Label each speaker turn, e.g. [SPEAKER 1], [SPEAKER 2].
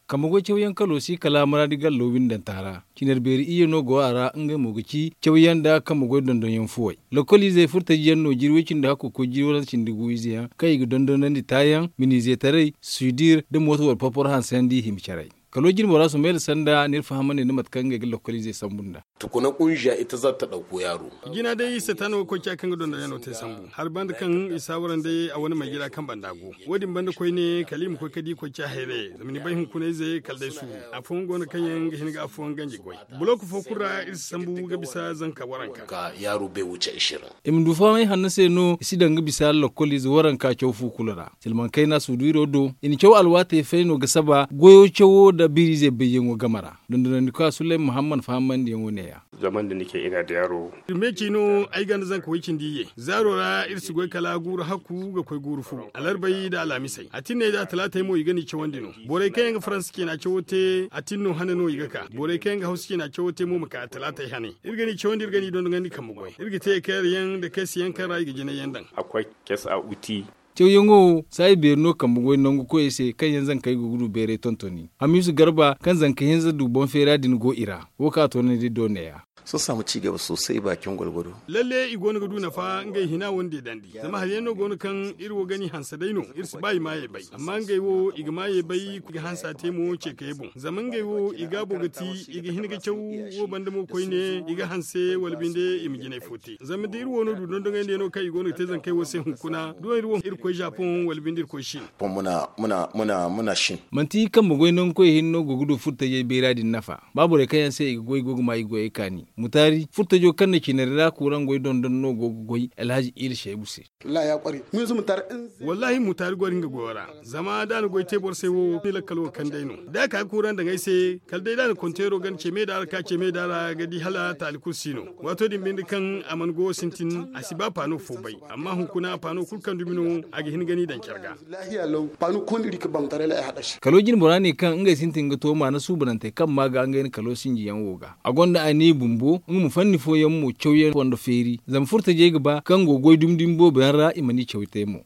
[SPEAKER 1] kamago chawyan kalosi kala maradi gallo windan tara kinar beri iya no go ara nga mogici chawyan da kamago dondon yan fuwai lokoli zai furta yanno jirwecin da hako ko jirwar cindigu iziya kai ga dondon nan di tayan mini zai tare sudir da motowar papor hansandi himcharai kalojin bora su mai sanda ne fahamane ne matkan ga lokali zai sambunda
[SPEAKER 2] tukuna kungiya ita za ta dauko yaro
[SPEAKER 3] gina dai satano ko kya kan don da yano ta sambu har banda kan isawaran dai a wani mai gida kan bandago wadin banda koi ne kalim ko kadi ko kya here zamani bai hun kunai zai kaldai su a fon gona kan yan hin ga afon ganji goi blok fo kura is sambu ga bisa zanka waranka
[SPEAKER 2] ka yaro bai wuce 20
[SPEAKER 1] imdu fa mai hannase no sidan ga bisa lokali zai waranka chofu kulara silman kai na su duiro do in chow alwate feino ga saba goyo chowo da biri zai bayyan gamara dondonan ka Sulai Muhammad Fahaman da yango ne ya
[SPEAKER 4] zaman da nake ina da yaro
[SPEAKER 3] me kino ai gan zan ko wikin diye zaro ra irsi goy kala guru haku ga koy guru fu alarbai da alamisai atinne da talata mo igani ce wandino bore kai ga france ke na ce wote atinno hanano igaka bore kai ga hausa ke na ce wote mo maka talata hane irgani ce wandi irgani don gani kan mugoy irgite kai yan da kai siyan kan rai ga jina yandan
[SPEAKER 4] akwai kes a uti
[SPEAKER 1] Cew sai berno kan bugoy nongo ko ese kan yanzan kai gudu bere tontoni Hamisu Garba kan zanka yanzu dubon fera din go ira woka to ne do ne ya
[SPEAKER 5] sun samu ci gaba sosai bakin gwalgwado
[SPEAKER 3] lalle igonu gudu na fa ngai hina wonde dandi zama har yano gonu kan irwo gani hansa daino irsi bai maye bai amma ngai wo iga maye bai ku ga hansa temo ce kai bon zaman ngai wo iga bogati iga hinga cew wo banda mo koine iga hanse walbinde imigine foti zama da irwo no dudon don ngai no kai igonu te zan kai wo sai hunkuna do irwo irko Japan walbinde ko shin
[SPEAKER 5] pon muna shin
[SPEAKER 1] manti kan bugoy non ko hinno gudu futta ye beradin nafa babu re kayan sai iga goy gogu mai goy kani mutari furta jo kan ne kinarira kuran goy don no gogoy Alhaji Il Shebuse
[SPEAKER 6] la ya kware mun zu mutar
[SPEAKER 3] wallahi mutari gwarin ga gora zama da goy tebor sai wo pila kalo kan daino da ka kuran da gaise kal dai da kontero gan ce me da ka ce me da ga di hala talikul sino wato din bin kan aman go sintin asiba pano fobai amma hunkuna pano kulkan dumino agi hin gani dan kyarga
[SPEAKER 6] lahiya law pano kondiri ka bam tare la ya hada shi
[SPEAKER 1] kalojin burani kan inga sintin ga to ma na su burante kan ma ga ngai kalo sinji yan woga agonda ani bumbo mu fanni fo yam mu chewye wanda feri zam furta je gaba kan gogoy dumdimbo bayara imani chewte mu